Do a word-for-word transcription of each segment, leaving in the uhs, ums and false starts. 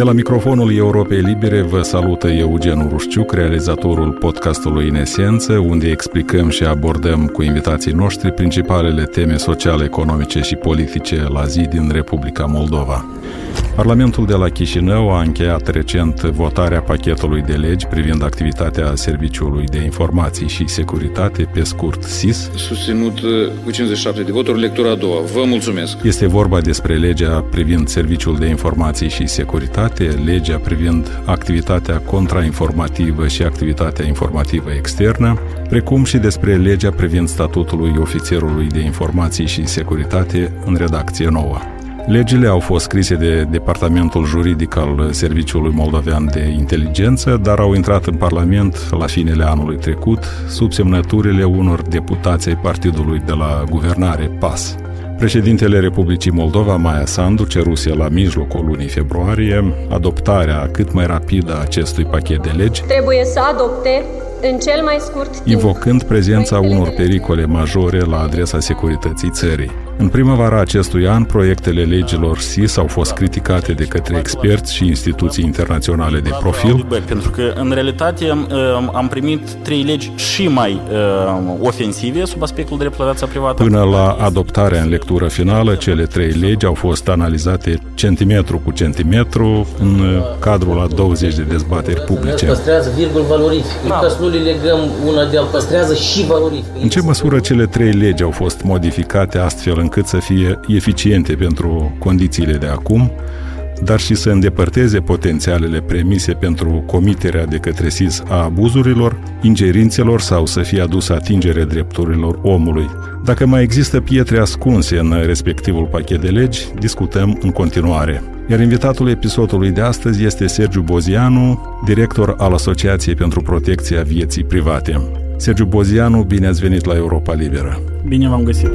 De la microfonul Europei Libere vă salută Eugen Urușciuc, realizatorul podcastului În Esență, unde explicăm și abordăm cu invitații noștri principalele teme sociale, economice și politice la zi din Republica Moldova. Parlamentul de la Chișinău a încheiat recent votarea pachetului de legi privind activitatea Serviciului de Informații și Securitate, pe scurt S I S. Susținut cu cincizeci și șapte de voturi, lectura a doua. Vă mulțumesc! Este vorba despre legea privind Serviciul de Informații și Securitate, legea privind activitatea contrainformativă și activitatea informativă externă, precum și despre legea privind statutul Ofițerului de Informații și Securitate în redacție nouă. Legile au fost scrise de Departamentul Juridic al Serviciului Moldovean de Inteligență, dar au intrat în Parlament la finele anului trecut, sub semnăturile unor deputați ai partidului de la guvernare P A S. Președintele Republicii Moldova, Maia Sandu, ceruse la mijlocul lunii februarie adoptarea cât mai rapidă a acestui pachet de legi, trebuie să adopte în cel mai scurt timp, invocând prezența unor pericole majore la adresa securității țării. În primăvara acestui an, proiectele legilor S I S au fost criticate de către experți și instituții internaționale de profil. Pentru că, în realitate, am primit trei legi și mai ofensive sub aspectul dreptului la viața privată. Până la adoptarea în lectură finală, cele trei legi au fost analizate centimetru cu centimetru în cadrul a douăzeci de dezbateri publice. Păstrează virgul valorific. Ca să nu le legăm una de alta, păstrează și valorific. În ce măsură cele trei legi au fost modificate astfel încât să fie eficiente pentru condițiile de acum, dar și să îndepărteze potențialele premise pentru comiterea de către S I S a abuzurilor, ingerințelor sau să fie adusă atingere drepturilor omului. Dacă mai există pietre ascunse în respectivul pachet de legi, discutăm în continuare. Iar invitatul episodului de astăzi este Sergiu Bozianu, director al Asociației pentru Protecția Vieții Private. Sergiu Bozianu, bine ați venit la Europa Liberă! Bine v-am găsit!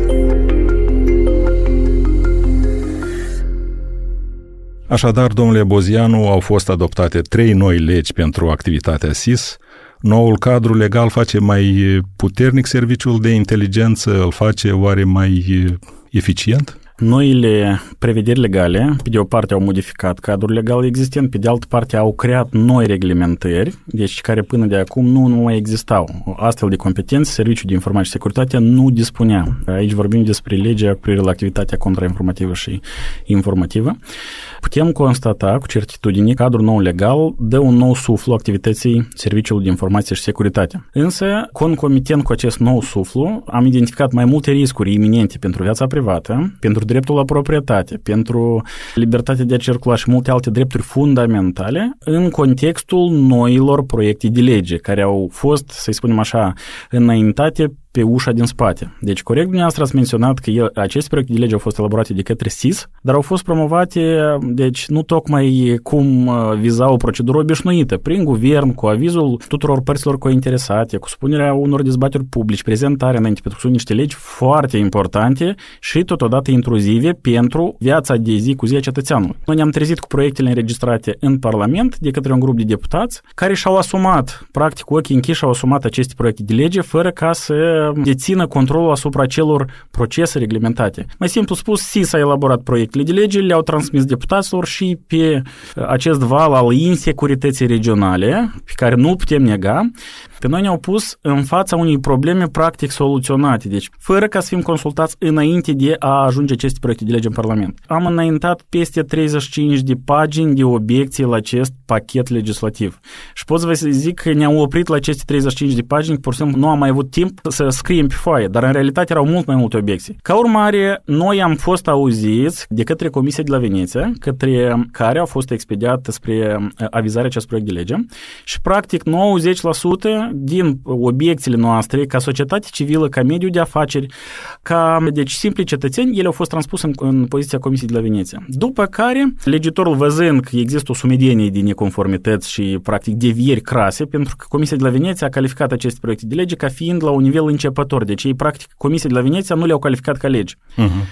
Așadar, domnule Bozianu, au fost adoptate trei noi legi pentru activitatea S I S. Noul cadru legal face mai puternic serviciul de inteligență, îl face oare mai eficient? Noile prevederi legale, pe de o parte, au modificat cadrul legal existent, pe de altă parte au creat noi reglementări, deci care până de acum nu, nu mai existau. Astfel de competențe, Serviciul de Informații și Securitate nu dispunea. Aici vorbim despre legea cu privire la activitatea contrainformativă și informativă. Putem constata cu certitudine că cadrul nou legal dă un nou suflu activității Serviciului de Informații și Securitate. Însă, concomitent cu acest nou suflu, am identificat mai multe riscuri iminente pentru viața privată, pentru dreptul la proprietate, pentru libertatea de a circula și multe alte drepturi fundamentale în contextul noilor proiecte de lege care au fost, să-i spunem așa, înaintate pe ușa din spate. Deci, corect, dumneavoastră ați menționat că el, aceste proiecte de lege au fost elaborate de către S I S, dar au fost promovate, deci, nu tocmai cum vizau o procedură obișnuită, prin guvern, cu avizul tuturor părților cointeresate, cu supunerea unor dezbateri publici, prezentarea înainte, pentru că sunt niște legi foarte importante și totodată intruzive pentru viața de zi cu zi a cetățeanului. Noi ne-am trezit cu proiectele înregistrate în Parlament de către un grup de deputați care și-au asumat, practic, ochii închiși, și-au asumat aceste proiecte de lege fără ca să dețină controlul asupra celor procese reglementate. Mai simplu spus, S I S a elaborat proiectele de lege, le-au transmis deputaților și pe acest val al insecurității regionale, pe care nu putem nega, pe noi ne-au pus în fața unei probleme practic soluționate, deci fără ca să fim consultați înainte de a ajunge aceste proiecte de lege în Parlament. Am înaintat peste treizeci și cinci de pagini de obiecții la acest pachet legislativ. Și pot să vă zic că ne-am oprit la aceste treizeci și cinci de pagini, pur și simplu nu am mai avut timp să scriem pe foaie, dar în realitate erau mult mai multe obiecții. Ca urmare, noi am fost auziți de către Comisia de la Veneția, către care au fost expediat spre avizarea acest proiect de lege și practic nouăzeci la sută din obiecțiile noastre ca societate civilă, ca mediu de afaceri, ca deci simpli cetățeni, ele au fost transpuse în, în poziția Comisiei de la Veneția. După care, legitorul văzând că există o sumedenie de neconformități și practic devieri crase, pentru că Comisia de la Veneția a calificat aceste proiecte de lege ca fiind la un nivel începător. Deci ei, practic, Comisia de la Veneția nu le-au calificat ca legi. Uh-huh.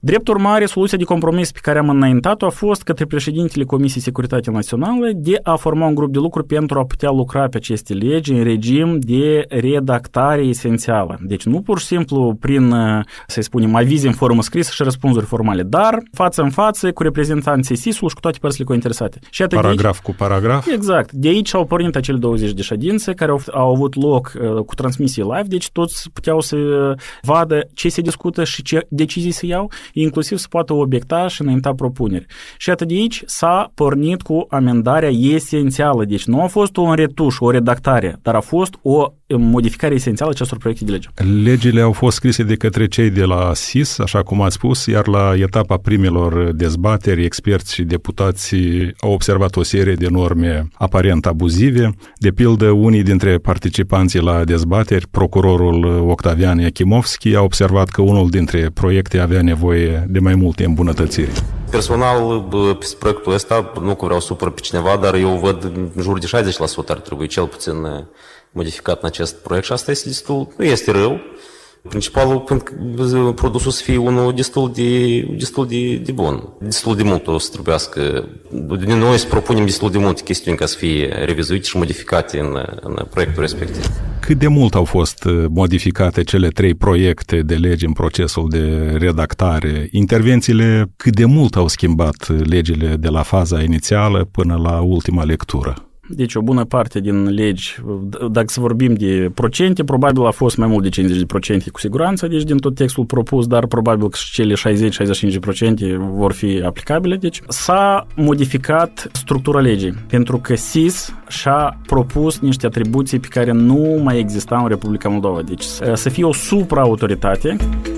Drept urmare, soluția de compromis pe care am înaintat-o a fost către președintele Comisiei Securitate Națională de a forma un grup de lucru pentru a putea lucra pe aceste legi în regim de redactare esențială. Deci nu pur și simplu prin, să spunem, avize în formă scrisă și răspunsuri formale, dar față în față cu reprezentanții S I S-ului și cu toate părțile cointeresate. Și paragraf aici, cu paragraf? Exact. De aici au pornit acele douăzeci de ședințe care au, au avut loc uh, cu transmisie live, deci toți puteau să vadă ce se discută și ce decizii se iau, inclusiv să poată obiecta și înainta propuneri. Și atât de aici s-a pornit cu amendarea esențială. Deci nu a fost un retuș, o redactare, dar a fost o modificare esențială acestor proiecte de lege. Legile au fost scrise de către cei de la S I S, așa cum ați spus, iar la etapa primelor dezbateri, experți și deputați au observat o serie de norme aparent abuzive. De pildă, unii dintre participanții la dezbateri, procurorul Octavian Iachimovski, a observat că unul dintre proiecte avea nevoie de mai multe îmbunătățiri. Personal, pe proiectul ăsta, nu că vreau să supăr pe cineva, dar eu văd în jur de șaizeci la sută ar trebui cel puțin modificat în acest proiect și asta este destul, nu este rău. Principalul, produsul să fie unul destul de, destul de, de bun. Destul de mult o să trebuiască. Noi să propunem destul de multe chestiuni ca să fie revizuite și modificate în, în proiectul respectiv. Cât de mult au fost modificate cele trei proiecte de lege în procesul de redactare? Intervențiile cât de mult au schimbat legile de la faza inițială până la ultima lectură? Deci o bună parte din legi, dacă să vorbim de procente, probabil a fost mai mult de cincizeci la sută cu siguranță, deci din tot textul propus, dar probabil că și cele șaizeci șaizeci și cinci la sută vor fi aplicabile. Deci s-a modificat structura legii, pentru că S I S și-a propus niște atribuții pe care nu mai existau în Republica Moldova. Deci să fie o supraautoritate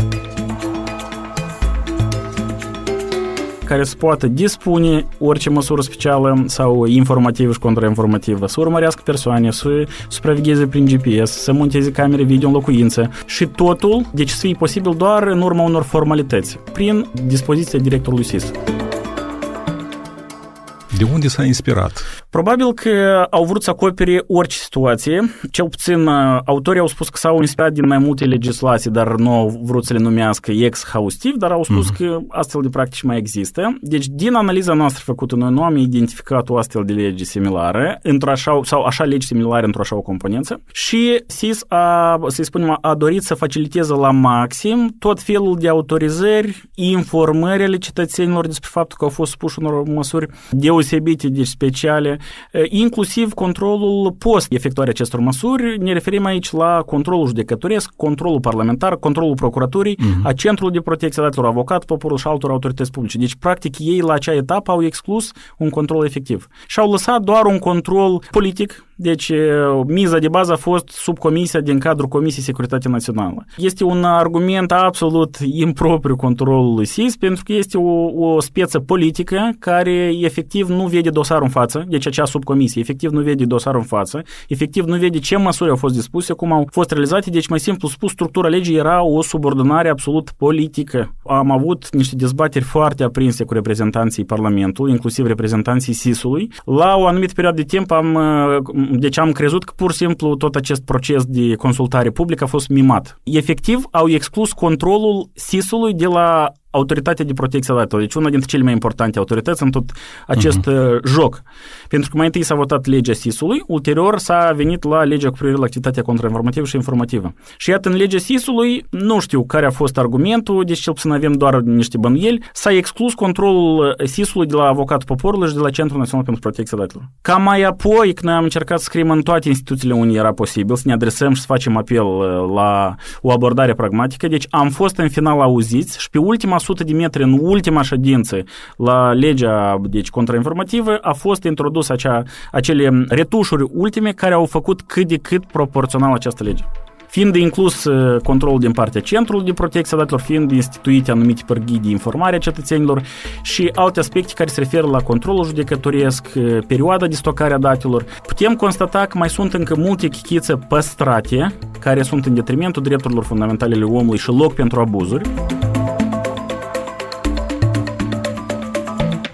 care să poată dispune orice măsură specială sau informativă și contrainformativă, să urmărească persoane, să supravegheze prin G P S, să monteze camere video în locuință și totul, deci să fie posibil doar în urma unor formalități, prin dispoziția directorului S I S. De unde s-a inspirat? Probabil că au vrut să acopere orice situație. Cel puțin autorii au spus că s-au inspirat din mai multe legislații, dar nu au vrut să le numească exhaustiv, dar au spus uh-huh. că astfel de practici mai există. Deci, din analiza noastră făcută, noi nu am identificat o astfel de lege similară, într-o așa, sau așa legi similare într-o așa o componență. Și S I S a, să spunem, a dorit să faciliteze la maxim tot felul de autorizări, informări ale cetățenilor despre faptul că au fost supuși unor măsuri deosebite, deci speciale, inclusiv controlul post-efectuării acestor măsuri. Ne referim aici la controlul judecătoresc, controlul parlamentar, controlul procuraturii, uh-huh. a Centrului de Protecție a Datelor, avocat, poporul și altor autorități publice. Deci, practic, ei la acea etapă au exclus un control efectiv. Și au lăsat doar un control politic. Deci, miza de bază a fost subcomisia din cadrul Comisiei Securitate Națională. Este un argument absolut impropriu controlului S I S, pentru că este o, o speță politică care efectiv nu vede dosarul în față, deci acea subcomisie efectiv nu vede dosarul în față, efectiv nu vede ce măsuri au fost dispuse, cum au fost realizate, deci mai simplu spus, structura legii era o subordonare absolut politică. Am avut niște dezbateri foarte aprinse cu reprezentanții Parlamentului, inclusiv reprezentanții S I S-ului. La o anumită perioadă de timp am Deci am crezut că pur și simplu tot acest proces de consultare publică a fost mimat. Efectiv, au exclus controlul S I S-ului de la Autoritatea de Protecție a Datelor. Deci una dintre cele mai importante autorități în tot acest uh-huh. joc. Pentru că mai întâi s-a votat legea S I S-ului, ulterior s-a venit la legea cu privire la activitatea contrainformativă și informativă. Și iată, în legea S I S-ului, nu știu care a fost argumentul, deci cel puțin avem doar niște bănuieli, s-a exclus controlul S I S-ului de la Avocatul Poporului și de la Centrul Național pentru Protecția Datelor. Ca mai apoi, când noi am încercat să scriem în toate instituțiile unde era posibil, să ne adresăm și să facem apel la o abordare pragmatică, deci am fost în final auziți și pe ultima sută de metri în ultima ședință la legea deci, contrainformativă a fost introdus acea, acele retușuri ultime care au făcut cât de cât proporțional această lege. Fiind inclus controlul din partea Centrului de Protecție a Datelor, fiind instituite anumite pârghii de informare a cetățenilor și alte aspecte care se referă la controlul judecătoresc, perioada de stocare a datelor, putem constata că mai sunt încă multe chichițe păstrate care sunt în detrimentul drepturilor fundamentale ale omului și loc pentru abuzuri.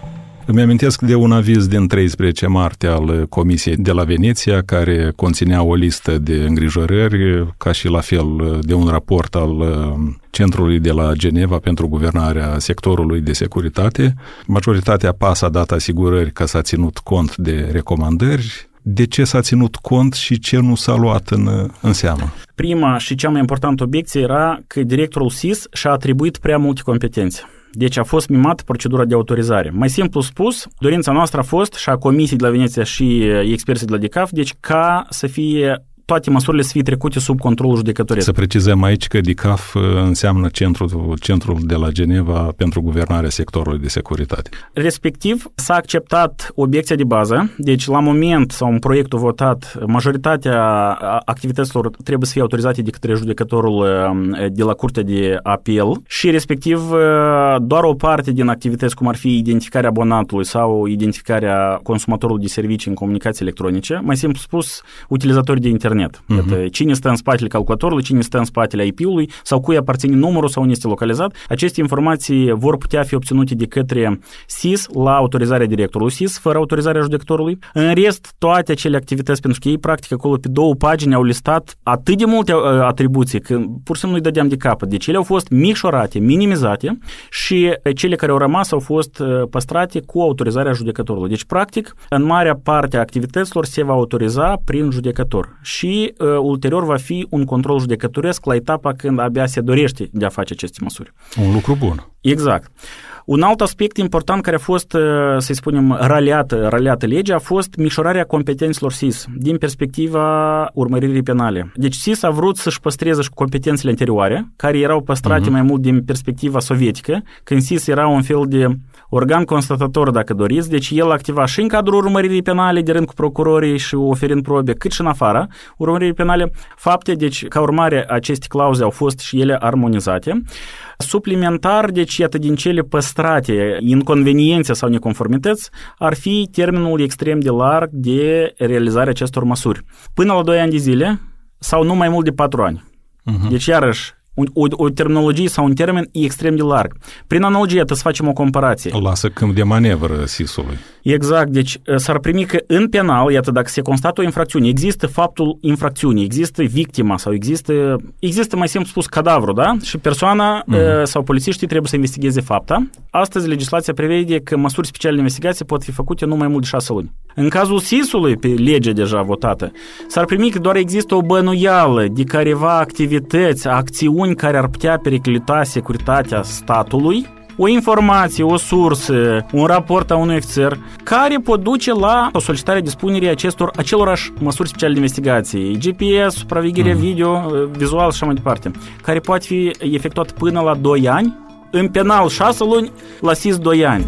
Îmi amintesc de un aviz din treisprezece martie al Comisiei de la Veneția, care conținea o listă de îngrijorări, ca și la fel de un raport al Centrului de la Geneva pentru guvernarea sectorului de securitate. Majoritatea P A S a dat asigurări că s-a ținut cont de recomandări. De ce s-a ținut cont și ce nu s-a luat în, în seamă? Prima și cea mai importantă obiecție era că directorul S I S și-a atribuit prea multe competențe. Deci a fost mimat procedura de autorizare. Mai simplu spus, dorința noastră a fost, și a Comisiei de la Veneția și experții de la D I C A F, deci ca să fie toate măsurile să fie trecute sub controlul judecătoresc. Să precizăm aici că D I C A F înseamnă centrul, centrul de la Geneva pentru guvernarea sectorului de securitate. Respectiv, s-a acceptat obiecția de bază, deci la moment sau în proiectul votat, majoritatea activităților trebuie să fie autorizate de către judecătorul de la Curtea de Apel și respectiv doar o parte din activități, cum ar fi identificarea abonatului sau identificarea consumatorului de servicii în comunicații electronice, mai simplu spus, utilizatorii de internet. Uh-huh. Cine stă în spatele calculatorului, cine stă în spatele I P-ului sau cui aparține numărul sau unde este localizat. Aceste informații vor putea fi obținute de către S I S la autorizarea directorului S I S, fără autorizarea judecătorului. În rest, toate acele activități, pentru că ei, practic, acolo pe două pagini au listat atât de multe atribuții, că pur și simplu nu-i dădeam de capăt. Deci ele au fost micșorate, minimizate și cele care au rămas au fost păstrate cu autorizarea judecătorului. Deci, practic, în marea parte a activităților se va autoriza prin judecător. Și uh, ulterior va fi un control judecătoresc la etapa când abia se dorește de a face aceste măsuri. Un lucru bun. Exact. Un alt aspect important care a fost, să-i spunem, raliată, raliată legea a fost micșorarea competențelor S I S din perspectiva urmăririi penale. Deci S I S a vrut să-și păstreze și competențele anterioare, care erau păstrate uh-huh. mai mult din perspectiva sovietică, când S I S era un fel de organ constatator, dacă doriți, deci el activa și în cadrul urmăririi penale, de rând cu procurorii și oferind probe, cât și în afara urmăririi penale fapte, deci ca urmare aceste clauze au fost și ele armonizate. Suplimentar, deci iată din cele păstrate, inconveniențe sau neconformități, ar fi termenul extrem de larg de realizare acestor măsuri. Până la doi ani de zile sau nu mai mult de patru ani. Uh-huh. Deci iarăși, O, o terminologie sau un termen extrem de larg. Prin analogie, să facem o comparație. Lasă câmp de manevră S I S-ului. Exact, deci s-ar primi că în penal, iată, dacă se constată o infracțiune, există faptul infracțiunii, există victima sau există, există mai simplu spus, cadavru, da? Și persoana mm-hmm. sau polițiștii trebuie să investigheze fapta. Astăzi, legislația prevede că măsuri speciale de investigație pot fi făcute nu mai mult de șase luni. În cazul S I S-ului, pe lege deja votată, s-ar primi că doar există o bănuială de careva activități, acțiuni care ar putea periclita securitatea statului, o informație, o sursă, un raport a unui ofițer, care pot duce la o solicitare de dispunerii acestor, acelorași măsuri speciale de investigație, G P S, supraveghere mm. video, vizual și așa mai departe, care poate fi efectuat până la doi ani, în penal șase luni, la S I S doi ani.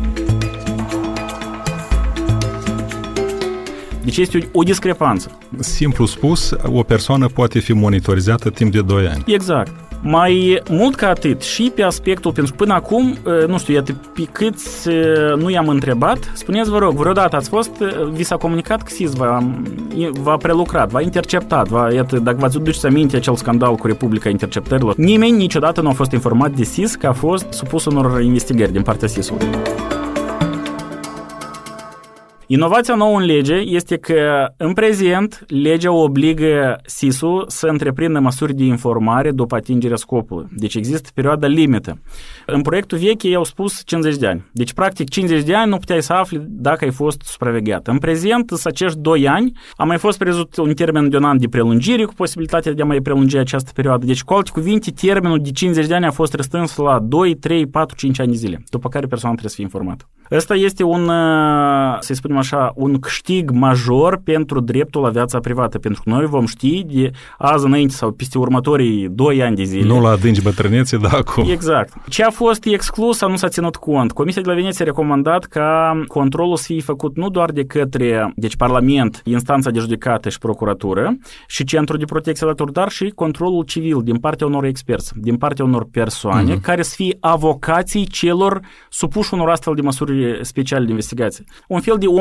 Deci este o discrepanță. Simplu spus, o persoană poate fi monitorizată timp de doi ani. Exact. Mai mult ca atât, și pe aspectul, pentru că până acum, nu știu, iată, pe câți nu i-am întrebat, spuneți, vă rog, vreodată ați fost, vi s-a comunicat că S I S v-a, v-a prelucrat, v-a interceptat, v-a, iată, dacă v-ați duceți aminte acel scandal cu Republica Interceptărilor, nimeni niciodată nu a fost informat de S I S că a fost supus unor investigări din partea S I S-ului. Inovația nouă în lege este că, în prezent, legea obligă S I S-ul să întreprindă măsuri de informare după atingerea scopului. Deci există perioada limită. În proiectul vechi ei au spus cincizeci de ani. Deci, practic, cincizeci de ani nu puteai să afli dacă ai fost supravegheat. În prezent, să acești doi ani, a mai fost prevăzut un termen de un an de prelungire cu posibilitatea de a mai prelungi această perioadă. Deci, cu alte cuvinte, termenul de cincizeci de ani a fost restrâns la doi, trei, patru, cinci ani de zile, după care persoana trebuie să fie informată. Ăsta este un, să-i spunem așa, un câștig major pentru dreptul la viața privată, pentru că noi vom ști de azi înainte sau peste următorii doi ani de zile. Nu la adânci bătrânețe, dar acum. Exact. Ce a fost exclus sau nu s-a ținut cont? Comisia de la Veneția a recomandat ca controlul să fie făcut nu doar de către, deci Parlament, instanța de judecată și procuratură și Centrul de Protecție a Datelor, dar și controlul civil din partea unor experți, din partea unor persoane mm-hmm. care să fie avocații celor supuși unor astfel de măsuri speciale de investigație. Un fel de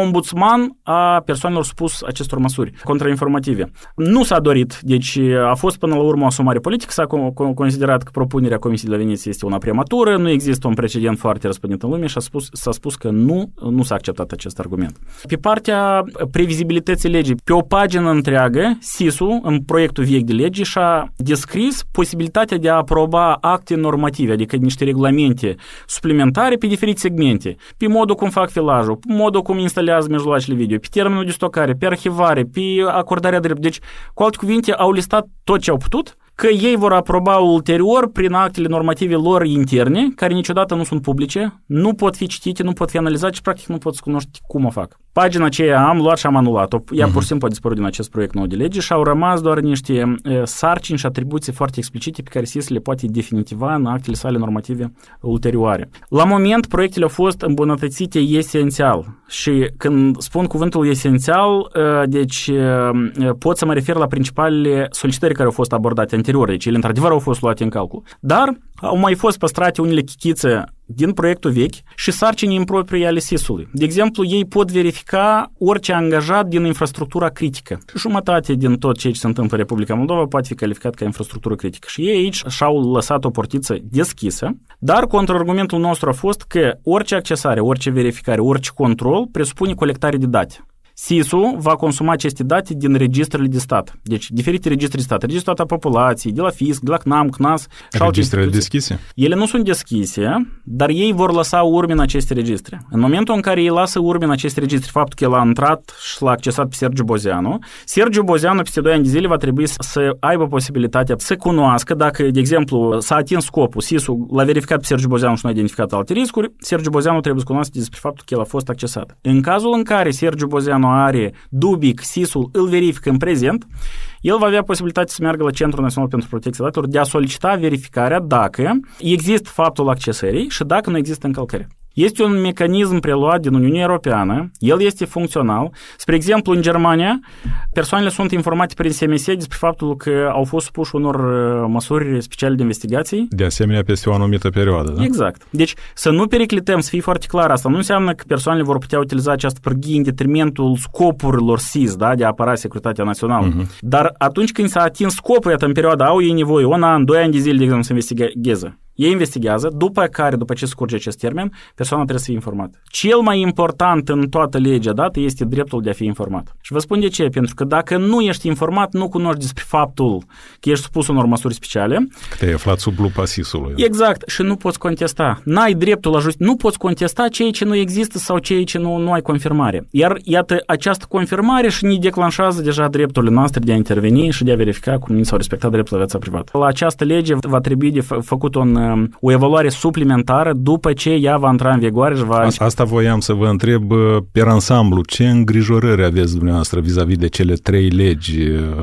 ombudsman a persoanelor supus acestor măsuri contrainformative. Nu s-a dorit, deci a fost până la urmă o asumare politică, s-a considerat că propunerea Comisiei de la Veneția este una prematură, nu există un precedent foarte răspândit în lume și a spus, s-a spus că nu, nu s-a acceptat acest argument. Pe partea previzibilității legii, pe o pagină întreagă, S I S-ul, în proiectul vechi de lege, și-a descris posibilitatea de a aproba acte normative, adică niște regulamente suplimentare pe diferite segmente, pe modul cum fac filajul, pe modul cum instalează mijloacele video, pe termenul de stocare, pe arhivare, pe acordarea dreptului. Deci, cu alte cuvinte, au listat tot ce au putut, că ei vor aproba ulterior prin actele normative lor interne, care niciodată nu sunt publice, nu pot fi citite, nu pot fi analizate și practic nu pot să cunoști cum o fac. Pagina aceea am luat și am anulat-o. Ea uh-huh. pur și simplu a dispărut din acest proiect nou de lege și au rămas doar niște e, sarcini și atribuții foarte explicite pe care S I S le poate definitiva în actele sale normative ulterioare. La moment, proiectele au fost îmbunătățite esențial și când spun cuvântul esențial, e, deci e, pot să mă refer la principalele solicitări care au fost abordate anterior, deci ele într-adevăr au fost luate în calcul. Dar au mai fost păstrate unele chichițe din proiectul vechi și sarcini improprii ale S I S-ului. De exemplu, ei pot verifica orice angajat din infrastructura critică. Jumătate din tot ceea ce se întâmplă în Republica Moldova poate fi calificat ca infrastructură critică. Și ei aici și-au lăsat o portiță deschisă, dar contraargumentul nostru a fost că orice accesare, orice verificare, orice control presupune colectare de date. S I S-ul va consuma aceste date din registrele de stat. Deci, diferite registre de stat. Registrul a populației, de la Fisc, de la C N A M, C N A S. Registrele deschise? Ele nu sunt deschise, dar ei vor lăsa urme în aceste registre. În momentul în care ei lasă urme în aceste registre, faptul că el a intrat și l-a accesat pe Sergiu Bozeanu, Sergiu Bozeanu peste doi ani de zile va trebui să aibă posibilitatea să cunoască dacă, de exemplu, s-a atins scopul, S I S-ul l-a verificat pe Sergiu Bozeanu și nu a identificat alte riscuri, Sergiu Bozeanu trebuie să cunoască despre faptul că el a fost accesat. În cazul în care Sergiu Bozeanu are dubii că S I S-ul îl verifică în prezent, el va avea posibilitatea să meargă la Centrul Național pentru Protecția Datelor de a solicita verificarea dacă există faptul accesării și dacă nu există încălcări. Este un mecanism preluat din Uniunea Europeană, el este funcțional. Spre exemplu, în Germania, persoanele sunt informate prin S M S despre faptul că au fost supuși unor măsuri speciale de investigații. De asemenea, peste o anumită perioadă, da? Exact. Deci, să nu periclităm, să fie foarte clar, asta nu înseamnă că persoanele vor putea utiliza această pârghie în detrimentul scopurilor S I S, da, de a apăra securitatea națională. Uh-huh. Dar atunci când s-a atins scopul, iată, în perioada, au ei nevoie, un an, doi ani de zile, de exemplu, să investigheze. Ei investigează, după care, după ce scurge acest termen, persoana trebuie să fie informată. Cel mai important în toată legea dată este dreptul de a fi informat. Și vă spun de ce, pentru că dacă nu ești informat, nu cunoști despre faptul că ești supus unor măsuri speciale. Că te-ai aflat sub lupa S I S-ului. Exact, și nu poți contesta. N-ai dreptul la justiție, nu poți contesta ceea ce nu există sau ceea ce nu, nu ai confirmare. Iar, iată, această confirmare și ne declanșează deja drepturile noastre de a interveni și de a verifica cum ni s-au respectat dreptul la viața privată. La această lege va trebui de f- făcut un o evaluare suplimentară după ce ea va intra în vigoare și va... Asta voiam să vă întreb pe ansamblu. Ce îngrijorări aveți dumneavoastră vis-a-vis de cele trei legi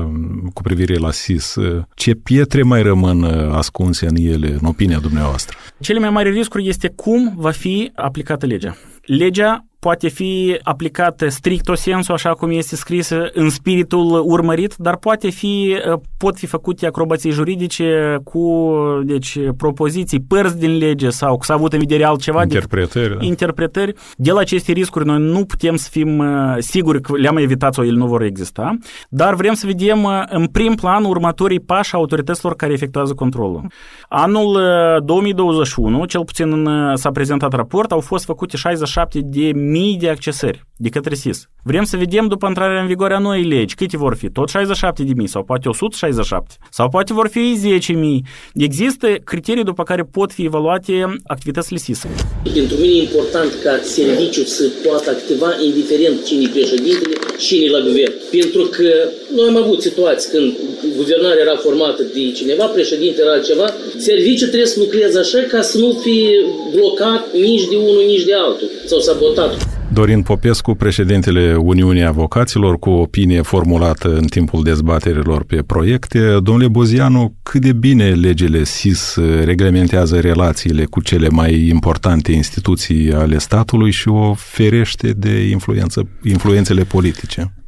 cu privire la S I S? Ce pietre mai rămân ascunse în ele, în opinia dumneavoastră? Cele mai mari riscuri este cum va fi aplicată legea. Legea poate fi aplicată stricto sensu, așa cum este scrisă, în spiritul urmărit, dar poate fi, pot fi făcute acrobații juridice cu, deci, propoziții, părți din lege sau cu s-a avut în vedere altceva. Interpretări. De, interpretări. De la aceste riscuri noi nu putem să fim siguri că le-am evitat sau ele nu vor exista, dar vrem să vedem în prim plan următorii pași autorităților care efectuează controlul. Anul două mii douăzeci și unu, cel puțin s-a prezentat raport, au fost făcute șaizeci și șapte de mii de accesări de către S I S. Vrem să vedem după intrarea în vigoare a noii legi câte vor fi, tot șaizeci și șapte de mii sau poate o sută șaizeci și șapte sau poate vor fi zece mii. Există criterii după care pot fi evaluate activitățile S I S. Pentru mine e important ca serviciul să poată activa indiferent cine e președintele, cine e la guvern. Pentru că noi am avut situații când guvernarea era formată de cineva, președintele era altceva, serviciul trebuie să lucreze așa ca să nu fie blocat nici de unul, nici de altul sau sabotat. Dorin Popescu, președintele Uniunii Avocaților, cu opinie formulată în timpul dezbaterilor pe proiecte. Domnule Bozeanu, cât de bine legile S I S reglementează relațiile cu cele mai importante instituții ale statului și o ferește de influență, influențele politice?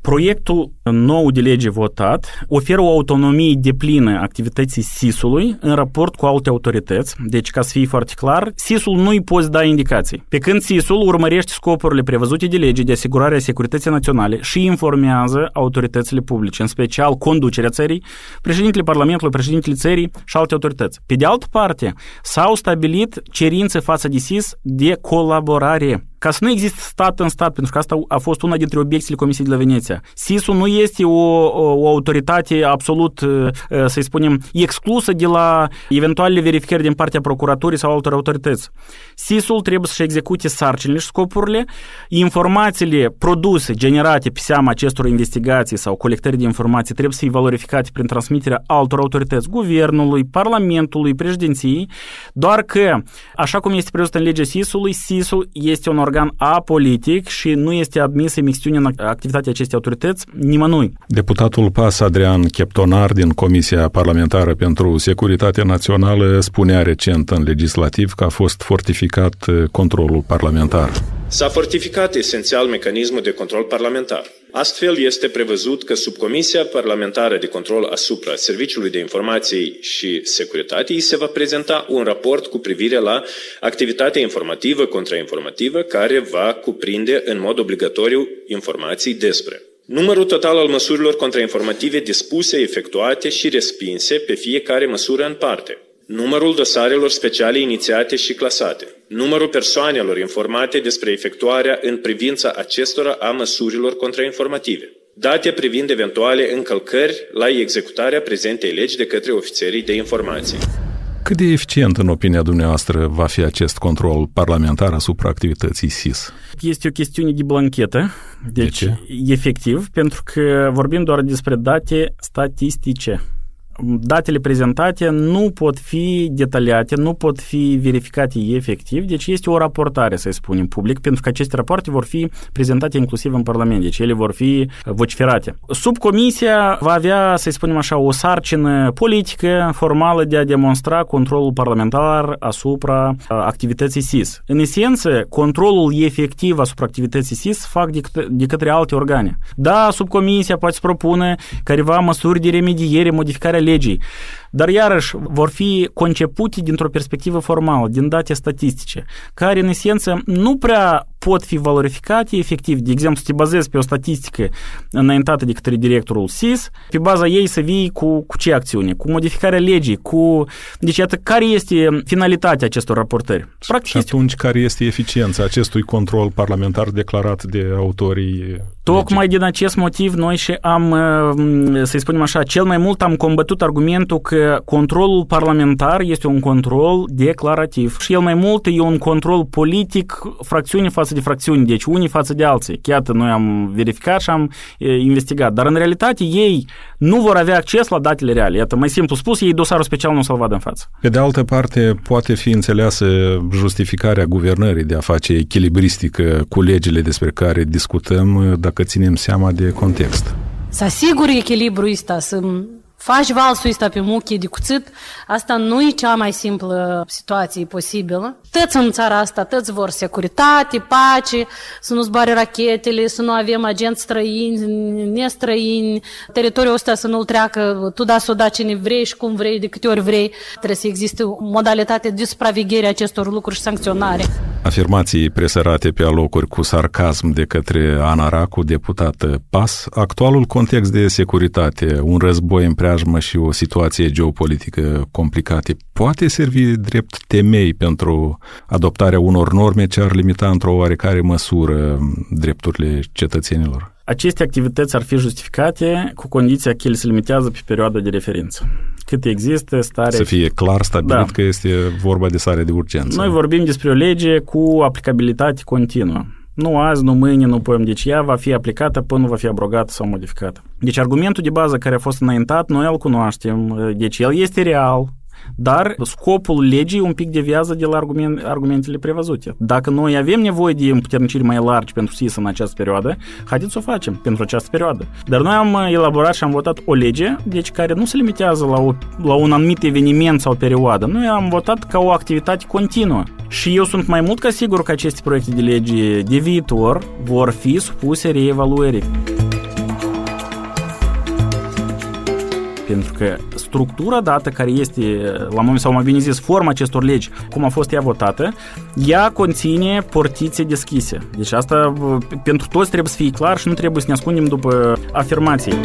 Proiectul nou de lege votat oferă o autonomie deplină activității S I S-ului în raport cu alte autorități. Deci, ca să fie foarte clar, S I S-ul nu-i poți da indicații. Pe când S I S-ul urmărește scopurile prevăzute de lege de asigurare a securității naționale și informează autoritățile publice, în special conducerea țării, președintele Parlamentului, președintele țării și alte autorități. Pe de altă parte, s-au stabilit cerințe față de S I S de colaborare. Ca să nu există stat în stat, pentru că asta a fost una dintre obiecțiile Comisiei de la Veneția. S I S-ul nu este o, o, o autoritate absolut, să-i spunem, exclusă de la eventuale verificări din partea procuraturii sau altor autorități. S I S-ul trebuie să-și execute sarcinile și scopurile, informațiile produse, generate pe seama acestor investigații sau colectări de informații trebuie să fie valorificate prin transmiterea altor autorități, guvernului, parlamentului, președinției, doar că, așa cum este prevăzut în legea S I S-ului, S I S-ul este un organ apolitic și nu este admisă imixtiune în activitatea acestei autorități nimănui. Deputatul P A S Adrian Cheptonar din Comisia Parlamentară pentru Securitate Națională spunea recent în legislativ că a fost fortificat controlul parlamentar. S-a fortificat esențial mecanismul de control parlamentar. Astfel este prevăzut că Subcomisia Parlamentară de Control asupra Serviciului de Informații și Securitate se va prezenta un raport cu privire la activitatea informativă, contrainformativă, care va cuprinde în mod obligatoriu informații despre numărul total al măsurilor contrainformative dispuse, efectuate și respinse pe fiecare măsură în parte, numărul dosarelor speciale inițiate și clasate, numărul persoanelor informate despre efectuarea în privința acestora a măsurilor contrainformative, date privind eventuale încălcări la executarea prezentei legi de către ofițerii de informații. Cât de eficient, în opinia dumneavoastră, va fi acest control parlamentar asupra activității S I S? Este o chestiune de blanchetă, deci de ce? Efectiv, pentru că vorbim doar despre date statistice. Datele prezentate nu pot fi detaliate, nu pot fi verificate efectiv, deci este o raportare, să spunem, public, pentru că aceste rapoarte vor fi prezentate inclusiv în Parlament, deci ele vor fi vociferate. Subcomisia va avea, să spunem așa, o sarcină politică formală de a demonstra controlul parlamentar asupra activității S I S. În esență, controlul efectiv asupra activității S I S fac de, de către alte organe. Da, subcomisia poate să propună careva măsuri de remediere, modificarea legii, dar iarăși vor fi concepute dintr-o perspectivă formală, din date statistice, care în esență nu prea pot fi valorificate efectiv. De exemplu, să te bazezi pe o statistică înaintată de către directorul S I S, pe baza ei să vii cu, cu ce acțiune? Cu modificarea legii, cu... Deci, iată, care este finalitatea acestor raportări? Practic, și atunci, este... care este eficiența acestui control parlamentar declarat de autorii Tocmai legii? Din acest motiv noi și am, să-i spunem așa, cel mai mult am combătut argumentul că controlul parlamentar este un control declarativ și el mai mult e un control politic, fracțiune față de fracțiuni, deci unii față de alții. Iată, noi am verificat și am e, investigat, dar în realitate ei nu vor avea acces la datele reale. Iată, mai simplu spus, ei dosarul special nu o să-l vadă în față. Pe de altă parte, poate fi înțeleasă justificarea guvernării de a face echilibristică cu legile despre care discutăm, dacă ținem seama de context. Să asiguri echilibrul ăsta, să faci valsul ăsta pe muchie de cuțit, asta nu e cea mai simplă situație posibilă. Toți în țara asta, toți vor securitate, pace, să nu zboare rachetele, să nu avem agenți străini, nestrăini, teritoriul ăsta să nu-l treacă tu da să da cine vrei și cum vrei, de câte ori vrei. Trebuie să existe o modalitate de supraveghere a acestor lucruri și sancționare. Afirmații presărate pe alocuri cu sarcasm de către Ana Racu, deputată P A S, actualul context de securitate, un război în preajmă și o situație geopolitică complicată, poate servi drept temei pentru adoptarea unor norme ce ar limita într-o oarecare măsură drepturile cetățenilor? Aceste activități ar fi justificate cu condiția că ele se limitează pe perioada de referință. Cât există stare... Să fie clar stabilit da. Că este vorba de stare de urgență. Noi vorbim despre o lege cu aplicabilitate continuă. Nu azi, nu mâine, nu poem. Deci ea va fi aplicată până nu va fi abrogată sau modificată. Deci argumentul de bază care a fost înaintat, noi îl cunoaștem. Deci el este real. Dar scopul legii un pic deviază de la argument, argumentele prevăzute. Dacă noi avem nevoie de împuterniciri mai largi pentru S I S în această perioadă, haideți să o facem pentru această perioadă. Dar noi am elaborat și am votat o lege, deci care nu se limitează la, o, la un anumit eveniment sau perioadă. Noi am votat ca o activitate continuă. Și eu sunt mai mult ca sigur că aceste proiecte de lege de viitor vor fi supuse reevaluării. pentru că structura dată care este, la moment sau mai bine zis, forma acestor legi, cum a fost ea votată, ea conține portițe deschise. Deci asta pentru toți trebuie să fie clar și nu trebuie să ne ascundem după afirmații.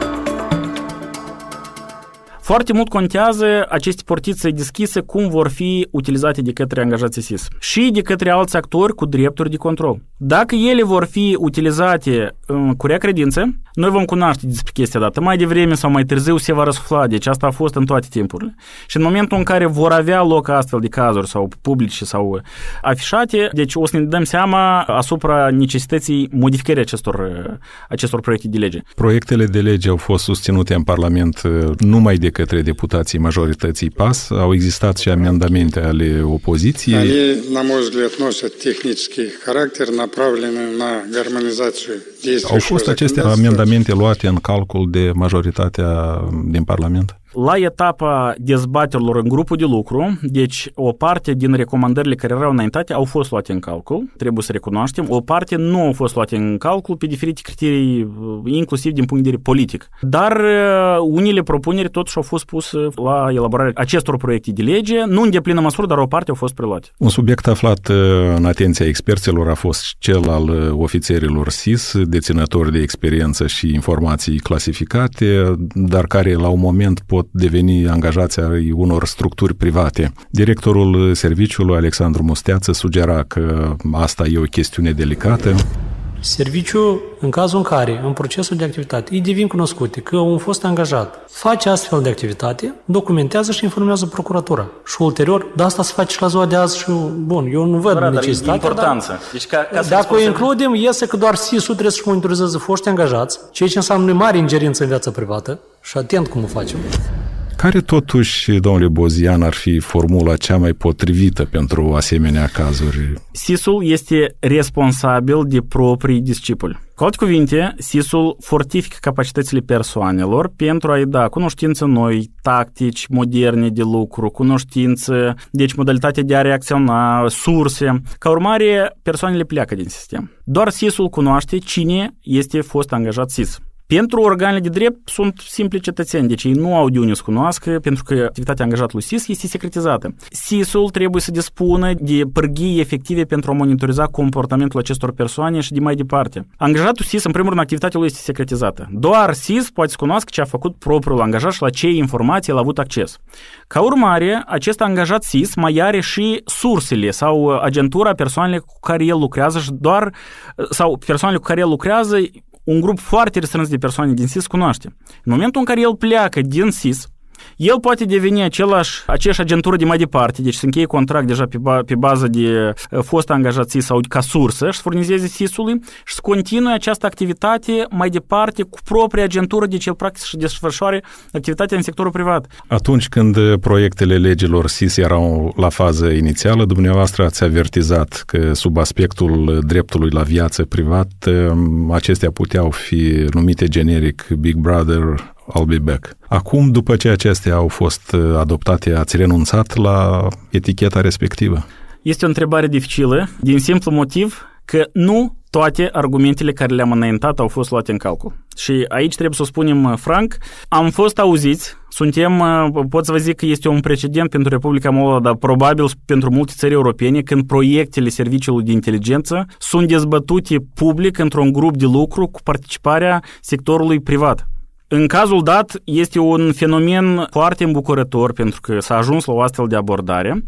Foarte mult contează aceste portițe deschise cum vor fi utilizate de către angajații S I S și de către alți actori cu drepturi de control. Dacă ele vor fi utilizate um, cu rea credință, noi vom cunoaște despre chestia dată. Mai devreme sau mai târziu se va răsufla, deci asta a fost în toate timpurile. Și în momentul în care vor avea loc astfel de cazuri sau publice sau afișate, deci o să ne dăm seama asupra necesității modificării acestor, acestor proiecte de lege. Proiectele de lege au fost susținute în Parlament numai de către deputații majorității P A S, au existat și amendamente ale opoziției. Они, на мой взгляд, nосят технический характер, направленный на гармонизацию действующего. Au fost aceste amendamente luate în calcul de majoritatea din Parlament? La etapa dezbaterilor în grupul de lucru, deci o parte din recomandările care erau înaintate au fost luate în calcul, trebuie să recunoaștem, o parte nu au fost luate în calcul pe diferite criterii, inclusiv din punct de vedere politic. Dar unele propuneri totuși au fost puse la elaborarea acestor proiecte de lege, nu în deplină măsură, dar o parte au fost preluate. Un subiect aflat în atenția experților a fost cel al ofițerilor S I S, deținători de experiență și informații clasificate, dar care la un moment pot deveni angajați ai unor structuri private. Directorul serviciului, Alexandru Musteață, sugera că asta e o chestiune delicată. Serviciul, în cazul în care, în procesul de activitate, îi devin cunoscute că un fost angajat face astfel de activitate, documentează și informează procuratura. Și ulterior, de asta se face și la ziua de azi și, bun, eu nu văd necesitatea, importanță. Dar, deci ca, ca dacă o includem, iese că doar S I S-ul trebuie să-și monitorizeze foști angajați, ceea ce înseamnă mare ingerință în viața privată și atent cum o facem. Care totuși, domnule Bozian, ar fi formula cea mai potrivită pentru asemenea cazuri? S I S-ul este responsabil de proprii discipoli. Cu alte cuvinte, S I S-ul fortifică capacitățile persoanelor pentru a-i da cunoștințe noi, tactici moderne de lucru, cunoștințe, deci modalitatea de a reacționa, surse. Ca urmare, persoanele pleacă din sistem. Doar S I S-ul cunoaște cine este fost angajat S I S. Pentru organele de drept sunt simpli cetățeni, deci ei nu au de unde să cunoască, pentru că activitatea angajatului S I S este secretizată. S I S-ul trebuie să dispună de pârghii efective pentru a monitoriza comportamentul acestor persoane și de mai departe. Angajatul S I S, în primul rând, activitatea lui este secretizată. Doar S I S poate să cunoască ce a făcut propriul angajat și la ce informații el a avut acces. Ca urmare, acest angajat S I S mai are și sursele sau agentura persoanele cu care el lucrează și doar, sau persoanele cu care el lucrează, un grup foarte restrâns de persoane din S I S cunoaște. În momentul în care el pleacă din S I S, el poate deveni același, aceeași agentură de mai departe, deci să încheie contract deja pe, ba, pe bază de fost angajat S I S sau ca sursă și să furnizeze S I S-ului și să continue această activitate mai departe cu propria agentură, deci el practic să desfășoare activitatea în sectorul privat. Atunci când proiectele legilor S I S erau la fază inițială, dumneavoastră ați avertizat că sub aspectul dreptului la viață privat, acestea puteau fi numite generic Big Brother, I'll be back. Acum, după ce acestea au fost adoptate, ați renunțat la eticheta respectivă? Este o întrebare dificilă, din simplu motiv că nu toate argumentele care le-am înaintat au fost luate în calcul. Și aici trebuie să o spunem franc, am fost auziți, suntem, pot să vă zic că este un precedent pentru Republica Moldova, dar probabil pentru multe țări europene, când proiectele serviciului de inteligență sunt dezbătute public într-un grup de lucru cu participarea sectorului privat. În cazul dat, este un fenomen foarte îmbucurător pentru că s-a ajuns la o astfel de abordare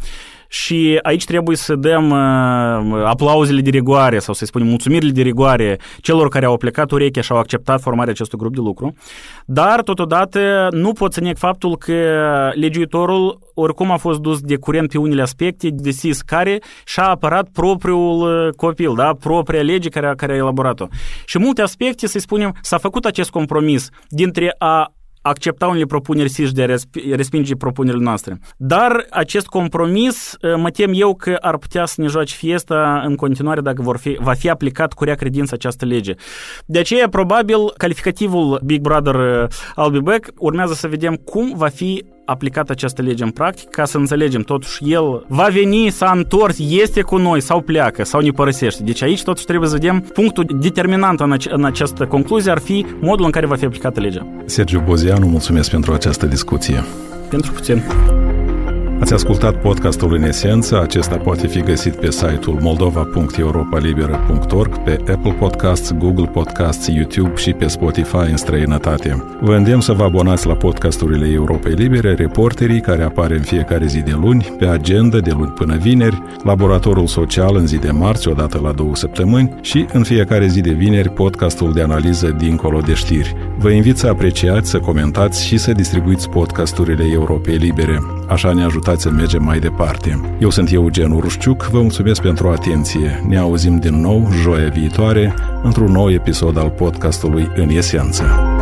și aici trebuie să dăm uh, aplauzele de rigoare sau să spunem mulțumirile de rigoare celor care au plecat urechea și au acceptat formarea acestui grup de lucru, dar totodată nu pot să neg faptul că legiuitorul oricum a fost dus de curent pe unele aspecte de S I S care și-a apărat propriul copil, da? Propria lege care a, care a elaborat-o. Și multe aspecte, să spunem, s-a făcut acest compromis dintre a accepta unele propuneri S I S și de a respinge propunerile noastre. Dar acest compromis, mă tem eu că ar putea să ne joace fiesta în continuare dacă vor fi, va fi aplicat cu rea credință această lege. De aceea, probabil, calificativul Big Brother I'll be back urmează să vedem cum va fi aplicat această lege în practică ca să înțelegem, totuși el va veni, s-a întors, este cu noi sau pleacă sau ne părăsește. Deci aici totuși trebuie să vedem punctul determinant în, ace- în această concluzie ar fi modul în care va fi aplicată legea. Sergiu Bozianu, mulțumesc pentru această discuție. Pentru puțin. Ați ascultat podcastul în esență, acesta poate fi găsit pe site-ul moldova punct europa libera punct org, pe Apple Podcasts, Google Podcasts, YouTube și pe Spotify în străinătate. Vă îndemn să vă abonați la podcasturile Europei Libere, Reporterii, care apare în fiecare zi de luni, pe agenda de luni până vineri, Laboratorul Social în zi de marți, odată la două săptămâni și în fiecare zi de vineri podcastul de analiză Dincolo de știri. Vă invit să apreciați, să comentați și să distribuiți podcasturile Europei Libere. Așa ne ajutați să mergem mai departe. Eu sunt Eugen Urușciuc, vă mulțumesc pentru atenție. Ne auzim din nou joia viitoare într-un nou episod al podcastului În Esență.